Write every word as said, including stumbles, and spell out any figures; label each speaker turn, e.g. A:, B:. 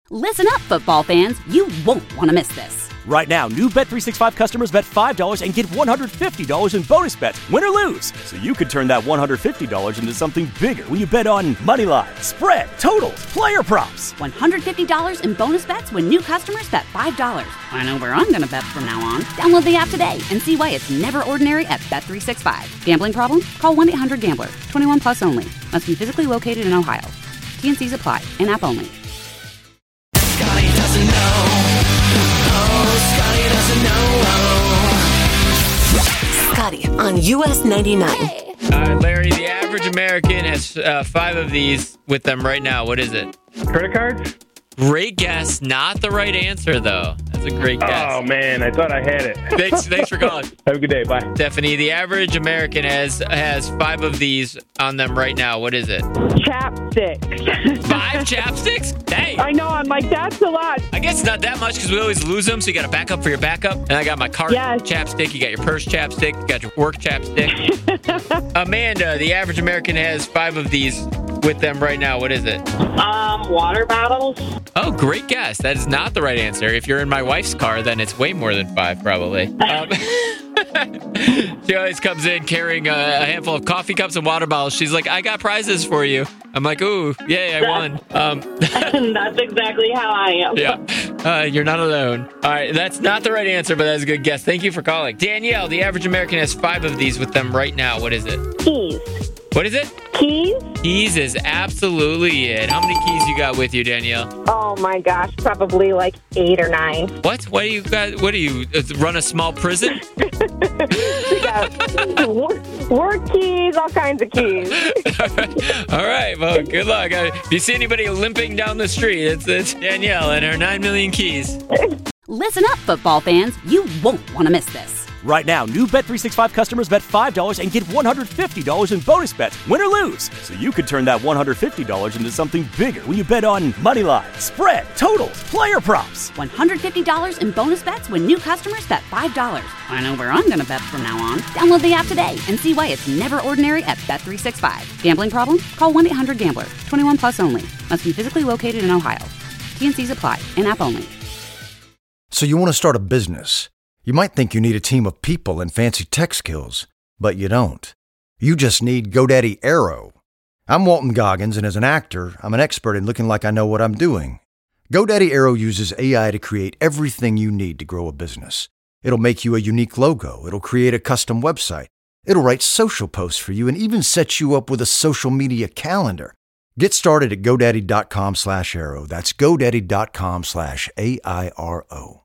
A: Listen up, football fans. You won't want to miss this.
B: Right now, new Bet three sixty-five customers bet five dollars and get one hundred fifty dollars in bonus bets, win or lose. So you could turn that one hundred fifty dollars into something bigger when you bet on money line, spread, totals, player props.
A: one hundred fifty dollars in bonus bets when new customers bet five dollars. I know where I'm going to bet from now on. Download the app today and see why it's never ordinary at Bet three sixty-five. Gambling problem? Call one eight hundred gambler. twenty-one plus only. Must be physically located in Ohio. T N Cs apply. In-app only.
C: Scotty doesn't know. Oh, Scotty doesn't know. Oh. Scotty on U S ninety-nine.
D: All right, Larry, the average American has uh, five of these with them right now. What is it?
E: Credit cards?
D: Great guess. Not the right answer, though. That's a great guess.
E: Oh, man. I thought I had it.
D: Thanks, thanks for calling.
E: Have a good day. Bye.
D: Stephanie, the average American has has five of these on them right now. What is it?
F: Chapsticks.
D: Five chapsticks? Hey.
F: I know. I'm like, that's a lot.
D: I guess not that much because we always lose them, so you got a backup for your backup. And I got my car
F: Yes.
D: chapstick. You got your purse chapstick. You got your work chapstick. Amanda, the average American has five of these with them right now. What is it?
G: Um, water bottles.
D: Oh, great guess. That is not the right answer. If you're in my wife's car, then it's way more than five, probably. Um, she always comes in carrying a, a handful of coffee cups and water bottles. She's like, I got prizes for you. I'm like, ooh, yay, I won. Um,
G: That's exactly how I am.
D: yeah, uh, you're not alone. All right, that's not the right answer, but that's a good guess. Thank you for calling. Danielle, the average American has five of these with them right now. What is it?
G: Keys.
D: What is it?
G: Keys?
D: Keys is absolutely it. How many keys you got with you, Danielle?
G: Oh my gosh, probably like eight or nine.
D: What? What do you got? What do you uh, run a small prison?
G: We got work keys, all kinds of keys.
D: All right, well, good luck. Uh, If you see anybody limping down the street, it's, it's Danielle and her nine million keys.
A: Listen up, football fans. You won't want to miss this.
B: Right now, new Bet three sixty-five customers bet five dollars and get one hundred fifty dollars in bonus bets, win or lose. So you could turn that one hundred fifty dollars into something bigger when you bet on money line, spread, totals, player props.
A: one hundred fifty dollars in bonus bets when new customers bet five dollars. I know where I'm going to bet from now on. Download the app today and see why it's never ordinary at Bet three sixty-five. Gambling problem? Call one eight hundred gambler. twenty-one plus only. Must be physically located in Ohio. T N Cs apply. In-app only.
H: So you want to start a business. You might think you need a team of people and fancy tech skills, but you don't. You just need GoDaddy Aero. I'm Walton Goggins, and as an actor, I'm an expert in looking like I know what I'm doing. GoDaddy Aero uses A I to create everything you need to grow a business. It'll make you a unique logo. It'll create a custom website. It'll write social posts for you and even set you up with a social media calendar. Get started at GoDaddy.com slash Aero. That's GoDaddy.com slash A I R O.